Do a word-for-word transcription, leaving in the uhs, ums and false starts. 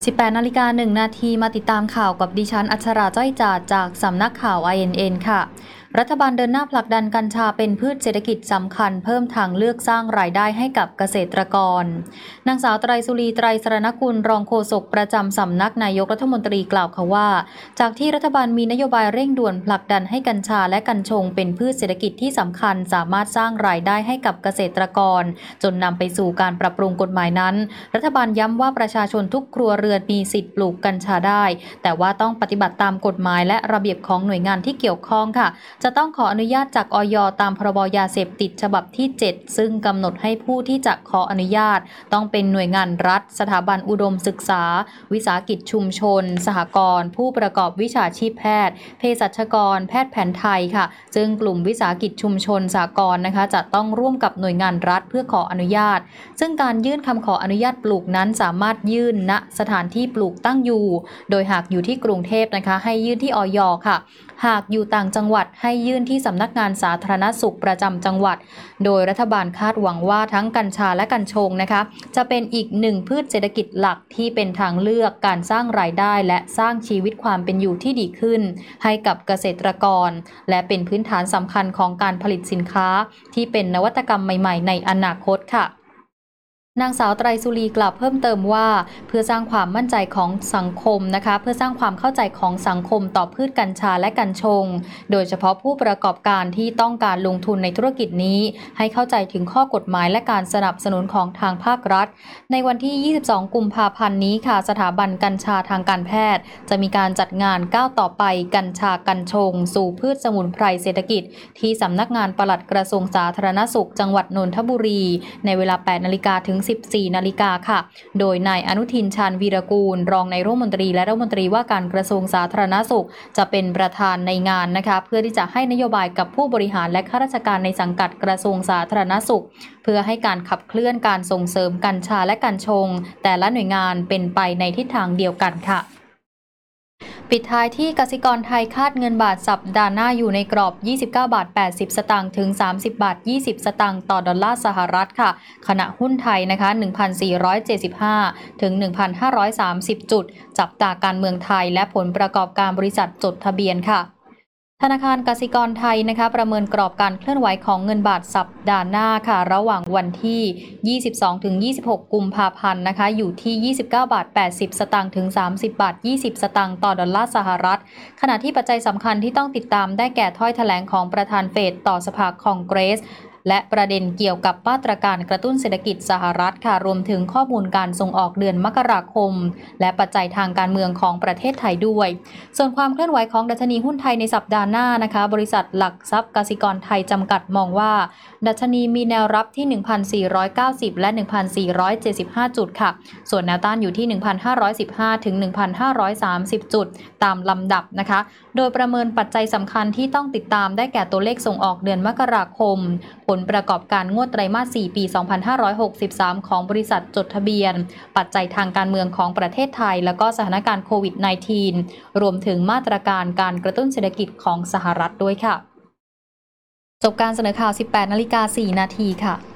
สิบแปดนาฬิกาหนึ่งนาทีมาติดตามข่าวกับดิฉันอัชราจ้อยจาดจากสำนักข่าว ไอ เอ็น เอ็น ค่ะรัฐบาลเดินหน้าผลักดันกัญชาเป็นพืชเศรษฐกิจสำคัญเพิ่มทางเลือกสร้างรายได้ให้กับเกษตรกรนางสาวไตรสุรีไตรสรณกุลรองโฆษกประจำสำนักนายกรัฐมนตรีกล่าวค่ะว่าจากที่รัฐบาลมีนโยบายเร่งด่วนผลักดันให้กัญชาและกัญชงเป็นพืชเศรษฐกิจที่สำคัญสามารถสร้างรายได้ให้กับเกษตรกรจนนำไปสู่การปรับปรุงกฎหมายนั้นรัฐบาลย้ำว่าประชาชนทุกครัวเรือนมีสิทธิ์ปลูกกัญชาได้แต่ว่าต้องปฏิบัติตามกฎหมายและระเบียบของหน่วยงานที่เกี่ยวข้องค่ะจะต้องขออนุญาตจากอย.ตามพรบยาเสพติดฉบับที่เจ็ดซึ่งกำหนดให้ผู้ที่จะขออนุญาตต้องเป็นหน่วยงานรัฐสถาบันอุดมศึกษาวิสาหกิจชุมชนสหกรณ์ผู้ประกอบวิชาชีพแพทย์เภสัชกรแพทย์แผนไทยค่ะซึ่งกลุ่มวิสาหกิจชุมชนสหกรณ์นะคะจะต้องร่วมกับหน่วยงานรัฐเพื่อขออนุญาตซึ่งการยื่นคำขออนุญาตปลูกนั้นสามารถยื่นณสถานที่ปลูกตั้งอยู่โดยหากอยู่ที่กรุงเทพนะคะให้ยื่นที่อย.ค่ะหากอยู่ต่างจังหวัดให้ยื่นที่สำนักงานสาธารณสุขประจำจังหวัดโดยรัฐบาลคาดหวังว่าทั้งกัญชาและกัญชงนะคะจะเป็นอีกหนึ่งพืชเศรษฐกิจหลักที่เป็นทางเลือกการสร้างรายได้และสร้างชีวิตความเป็นอยู่ที่ดีขึ้นให้กับเกษตรกรและเป็นพื้นฐานสำคัญของการผลิตสินค้าที่เป็นนวัตกรรมใหม่ๆในอนาคตค่ะนางสาวไตรสุรีกล่าวเพิ่มเติมว่าเพื่อสร้างความมั่นใจของสังคมนะคะเพื่อสร้างความเข้าใจของสังคมต่อพืชกัญชาและกัญชงโดยเฉพาะผู้ประกอบการที่ต้องการลงทุนในธุรกิจนี้ให้เข้าใจถึงข้อกฎหมายและการสนับสนุนของทางภาครัฐในวันที่ยี่สิบสองกุมภาพันธ์นี้ค่ะสถาบันกัญชาทางการแพทย์จะมีการจัดงานก้าวต่อไปกัญชากัญชงสู่พืชสมุนไพรเศรษฐกิจที่สำนักงานปลัดกระทรวงสาธารณสุขจังหวัดนนทบุรีในเวลา แปดนาฬิกา ถึง สิบสี่นาฬิกาค่ะโดยนายอนุทินชาญวีรกูลรองนายรัฐมนตรีและรัฐมนตรีว่าการกระทรวงสาธารณสุขจะเป็นประธานในงานนะคะเพื่อที่จะให้นโยบายกับผู้บริหารและข้าราชการในสังกัดกระทรวงสาธารณสุขเพื่อให้การขับเคลื่อนการส่งเสริมกัญชาและกัญชงแต่ละหน่วยงานเป็นไปในทิศทางเดียวกันค่ะปิดท้ายที่กสิกรไทยคาดเงินบาทสัปดาห์หน้าอยู่ในกรอบยี่สิบเก้าบาทแปดสิบสตางค์ถึงสามสิบบาทยี่สิบสตางค์ต่อดอลลาร์สหรัฐค่ะขณะหุ้นไทยนะคะ หนึ่งพันสี่ร้อยเจ็ดสิบห้า ถึง หนึ่งพันห้าร้อยสามสิบ จุดจับตาการเมืองไทยและผลประกอบการบริษัทจดทะเบียนค่ะธนาคารกสิกรไทยนะคะประเมินกรอบการเคลื่อนไหวของเงินบาทสัปดาห์หน้าค่ะระหว่างวันที่ยี่สิบสองถึงยี่สิบหกกุมภาพันธ์นะคะอยู่ที่ยี่สิบเก้าบาทแปดสิบสตางค์ถึงสามสิบบาทยี่สิบสตางค์ต่อดอลลาร์สหรัฐขณะที่ปัจจัยสำคัญที่ต้องติดตามได้แก่ถ้อยแถลงของประธานเฟดต่อสภาคองเกรสและประเด็นเกี่ยวกับมาตรการกระตุ้นเศรษฐกิจสหรัฐค่ะรวมถึงข้อมูลการส่งออกเดือนมกราคมและปัจจัยทางการเมืองของประเทศไทยด้วยส่วนความเคลื่อนไหวของดัชนีหุ้นไทยในสัปดาห์หน้านะคะบริษัทหลักทรัพย์กสิกรไทยจำกัดมองว่าดัชนีมีแนวรับที่ หนึ่งพันสี่ร้อยเก้าสิบ และ หนึ่งพันสี่ร้อยเจ็ดสิบห้า จุดค่ะส่วนแนวต้านอยู่ที่ หนึ่งพันห้าร้อยสิบห้า ถึง หนึ่งพันห้าร้อยสามสิบ จุดตามลำดับนะคะโดยประเมินปัจจัยสำคัญที่ต้องติดตามได้แก่ตัวเลขส่งออกเดือนมกราคมผลประกอบการงวดไตรมาส สี่ ปี สองพันห้าร้อยหกสิบสาม ของบริษัทจดทะเบียนปัจจัยทางการเมืองของประเทศไทยแล้วก็สถานการณ์โควิด สิบเก้า รวมถึงมาตรการการกระตุ้นเศรษฐกิจของสหรัฐด้วยค่ะจบการเสนอข่าว สิบแปดนาฬิกาสี่นาทีค่ะ